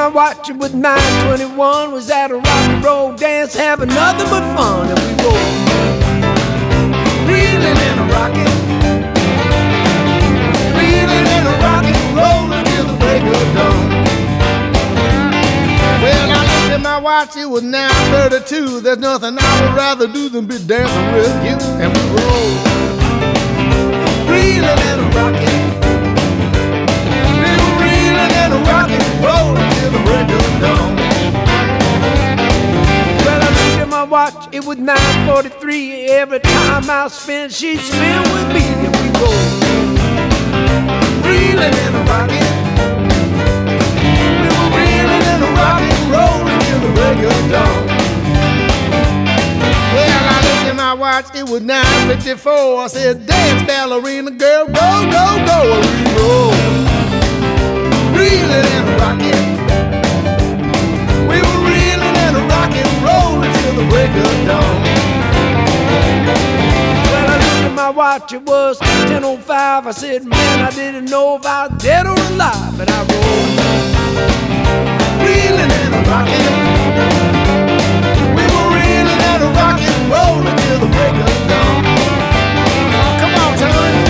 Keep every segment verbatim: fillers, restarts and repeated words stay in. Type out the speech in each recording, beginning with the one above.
my watch, it was nine twenty-one. Was at a rock and roll dance, having nothing but fun. And we rolled, reeling and a rocking, reeling and a rocking, rolling till the break of dawn. Well, I looked at my watch, it was nine thirty-two. There's nothing I would rather do than be dancing with you. And we rolled, reeling and a rocking, we were reeling and a rocking, rolling till the break of dawn. Well, I looked at my watch, it was nine forty-three. Every time I spin, she'd spin with me. And we rolled, reeling and a rocking, we were reeling and a rocking, rolling till the break of dawn. Well, I looked at my watch, it was nine fifty-four. I said, dance, ballerina girl, go, go, go. And we rolled, reeling and a rocking, we were reeling and a rocking, rolling till the break of dawn. Well, I looked at my watch, it was ten oh five. I said, man, I didn't know if I was dead or alive. And I rolled, reeling and a rocking, we were reeling and a rocking, rolling till the break of dawn. Come on, Tony.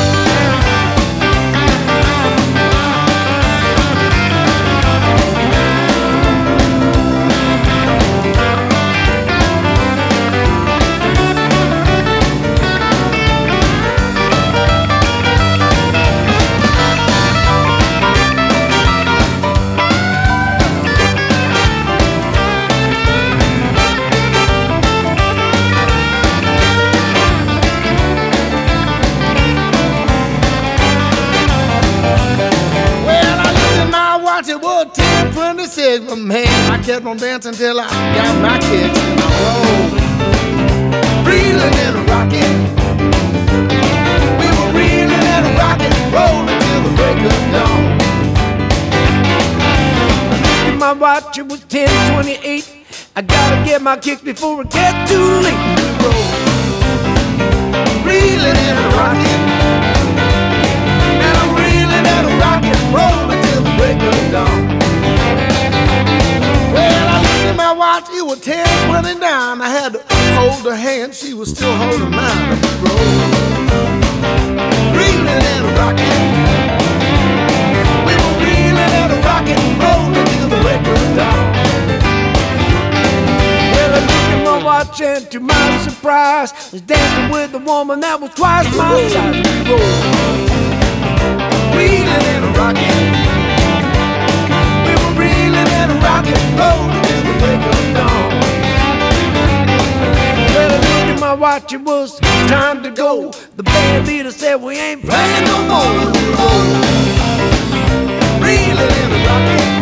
It was ten twenty-six, but man, I kept on dancing till I got my kicks. And I rolled, reeling and a rocking, we were reeling and a rocking, rolling till the break of dawn. In my watch, it was ten twenty-eight. I gotta get my kicks before it gets too late. We rolled, reeling and a rocking, and I'm reeling and a rocking, rolling till the break of dawn. Well, I looked at my watch, it was ten twenty-nine. I had to hold her hand, she was still holding mine. We rolled, reeling and a rocking, we were reeling and a rocking, rolling till the break of dawn. Well, I looked at my watch and to my surprise, was dancing with a woman that was twice my size. We rolled, reeling and a rocking, we were reeling and a rocking, rolling till the break of dawn. Well, I looked at my watch, it was time to go. The band leader said we ain't playing no more. We rolled, reeling and a rocking,